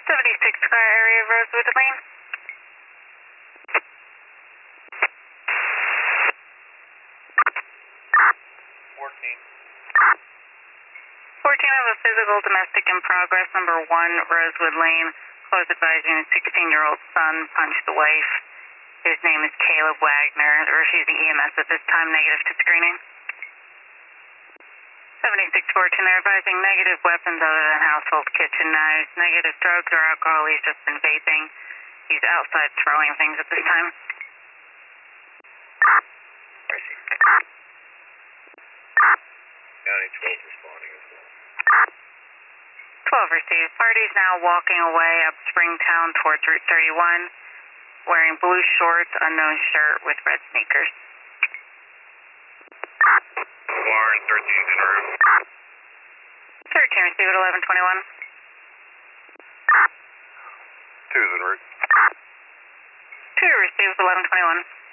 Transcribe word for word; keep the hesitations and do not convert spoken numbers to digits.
seventy-six car area, Rosewood Lane. fourteen. fourteen of a physical domestic in progress, number one, Rosewood Lane. Close advising a sixteen-year-old son punched the wife. His name is Caleb Wagner. They're refusing E M S at this time, negative to screening. seventy-six fourteen, they're advising negative weapons other than household kitchen knives, negative drugs or alcohol, he's just been vaping. He's outside throwing things at this time. County twelve responding as well. twelve received. Party's now walking away up Springtown towards Route thirty-one, wearing blue shorts, unknown shirt with red sneakers. Warren, thirteen in route. thirteen received at eleven twenty-one. Two's en route. two received at eleven twenty-one.